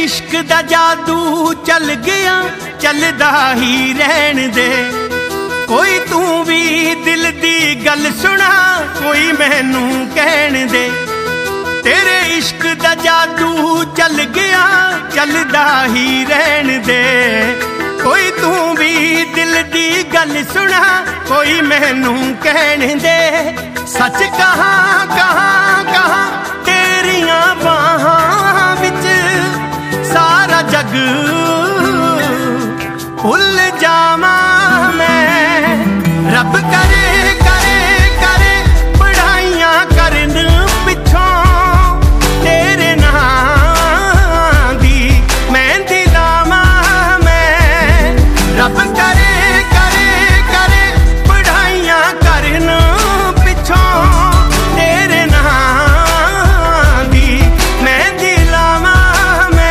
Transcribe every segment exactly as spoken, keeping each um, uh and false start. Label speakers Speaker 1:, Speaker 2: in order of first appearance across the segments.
Speaker 1: इश्क दा जादू चल गया चलदा ही रहन दे। कोई तू भी दिल दी गल सुना कोई मैनू कहन दे। तेरे इश्क दा जादू चल गया चलदा ही रहन दे। कोई तू भी दिल दी गल सुना कोई मैनू कहन दे। सच कहा कहा कहा तेरियां बाहां विच सारा जग भुल जावा मैं। रब करे करे करे पढ़ाइयां करन पिछों तेरे नाम दी मेहंदी लावा मैं। रब करे करे करे पढ़ाइयां करन पिछों तेरे नाम दी मेहंदी लावा मैं।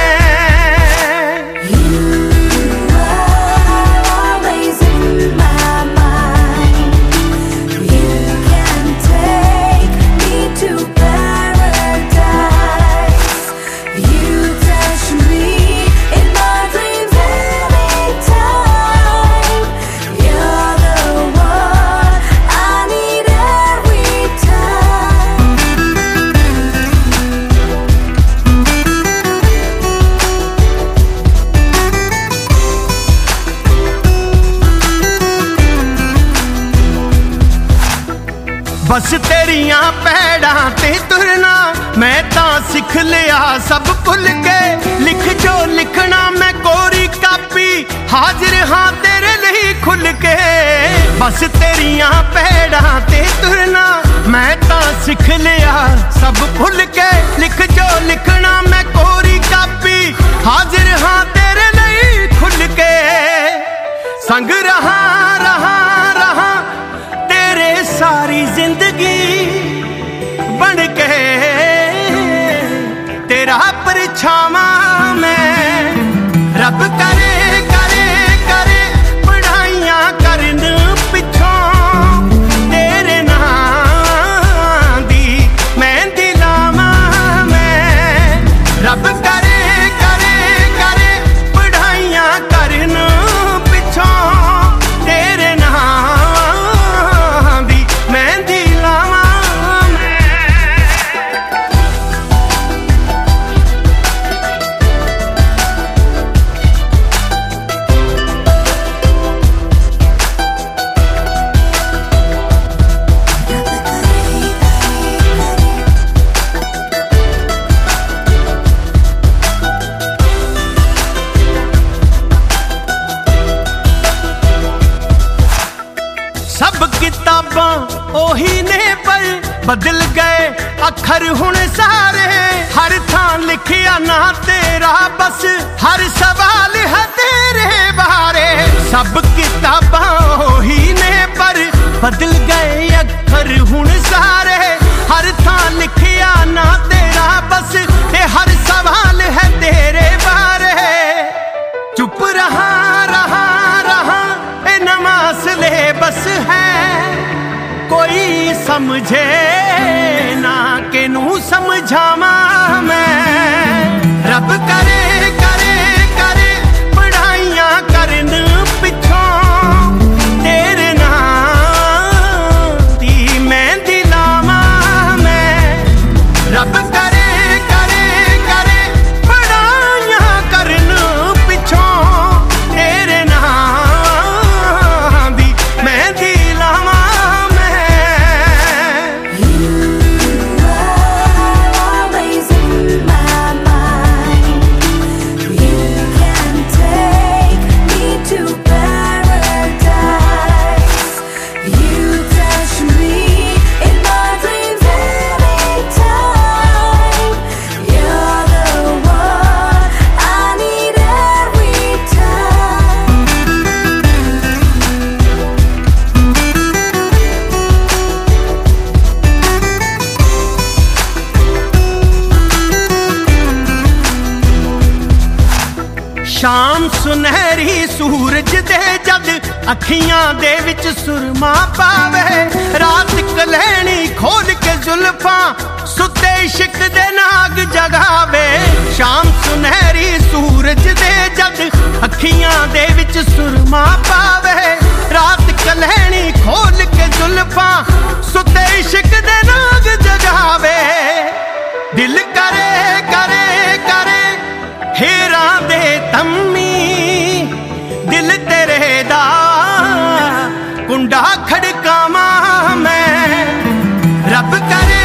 Speaker 1: बस तेरियां पैड़ां ते तुरना मैं तां सिख लिया सब भुल के। लिख जो लिखना मैं कोरी कापी हाजिर हाँ तेरे लिए खुल के। बस तेरियां पैड़ां ते तुरना मैं तां सिख लिया सब भुल के। लिख जो लिखना मैं कोरी कापी हाजिर हाँ तेरे लिए खुल के। संग रहा रहा रहा तेरे सारी जिंदगी बन के तेरा परछावा मैं। रब करे करे करे पढ़ाइयां करन पिछों तेरे नाम दी मेहंदी लावा मैं। रब करे करे करे पढ़ाइयां करन पिछों तेरे नाम दी मेहंदी लावा मैं। सब किताबां ओही ने पर बदल गए अखर हुण सारे। हर थां लिखिया ना तेरा बस हर सवाल है तेरे बारे। सब किताबां ओही ने पर बदल गए अखर हुण सारे। हर थां लिखिया ना तेरा बस ते हर सवाल है तेरे बारे। चुप रहा रहा रहा ए नमाज ले बस है कोई समझे ना के नू समझावा मैं। रब करे करे करे पढ़ाइयां करन पिछों तेरे नाम दी मेहंदी लावा मैं। रब करे करे करे पढ़ाइयां करन पिछों तेरे नाम दी मेहंदी लावा मैं।
Speaker 2: You are always in my mind.
Speaker 1: शाम सुनहरी सूरज दे जद अखियां दे विच सुरमा पावे, रात कलैनी खोल के जुल्फां सुते इश्क दे नाग जगावे। शाम सुनहरी सूरज दे जद अखियां दे विच सुरमा पावे, रात कलैनी खोल के जुल्फां सुते इश्क दे नाग जगावे। दिल करे करे करे हेरा दे तम्मी, दिल तेरे दा कुंडा खड़कावां मैं, रब करे